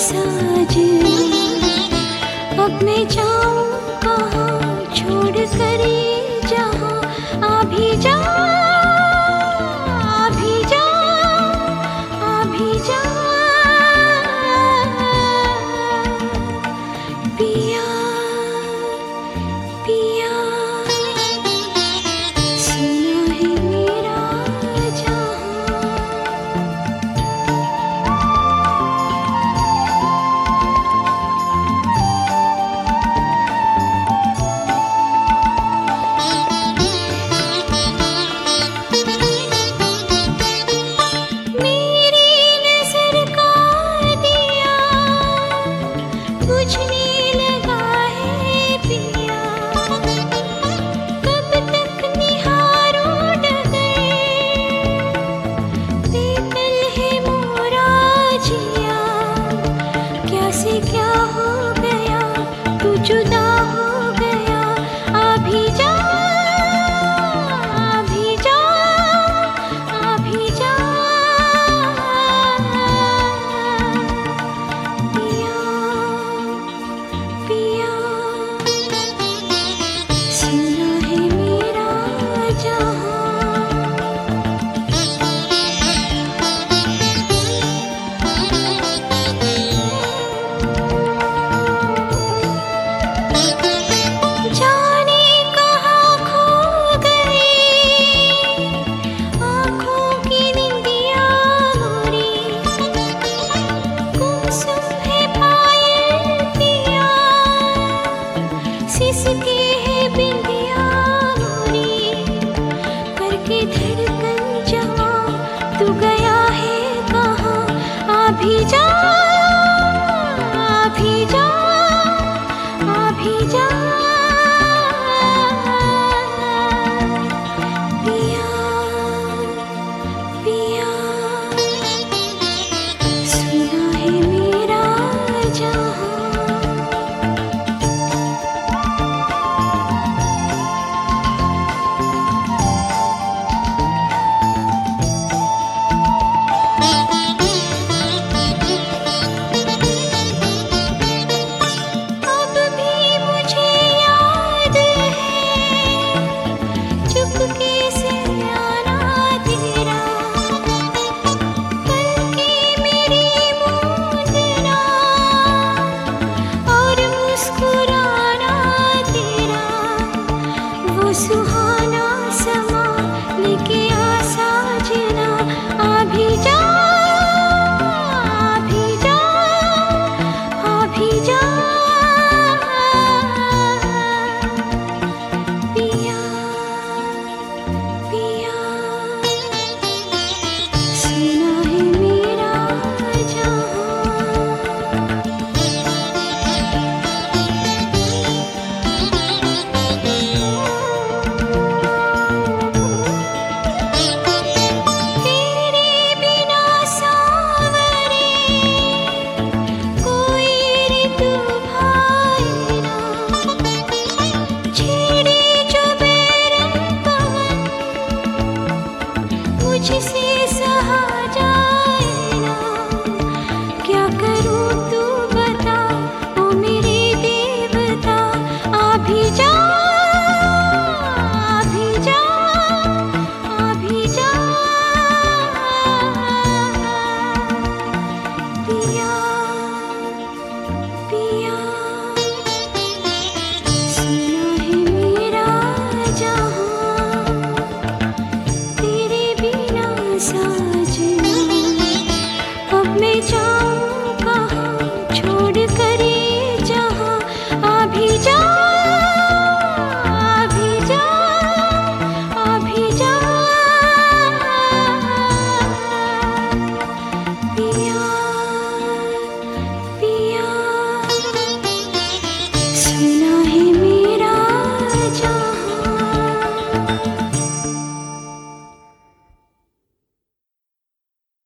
साजना, अब मैं जाऊं कहाँ छोड़ कर ये जहाँ। आ भी जा, आ भी जा, आ भी जा पिया, पिया सुना है मेरा जहाँ। क्या हो गया तू जुदा हो गया। आ भी जा, आ भी जा, आ भी जा पिया, पिया सुना है मेरा जहाँ। सिसकी है बिंदिया मोरी, करके धड़कन जवां तू गया है कहाँ। आ भी जा, आ भी जा, आ भी जा पिया, पिया सुना है मेरा जहाँ। सुहाना समा लेके आ साजना। आ भी जा, आ भी जा, आ भी जा पिया, पिया सुना है मेरा जहाँ। मुझसे सहा जाए ना, क्या करूं तू बता ओ मेरे देवता। आ भी जा, आ भी जा, आ भी जा पिया, पिया सुना है मेरा जहाँ। तेरे बिना साजना, अब मैं जाऊं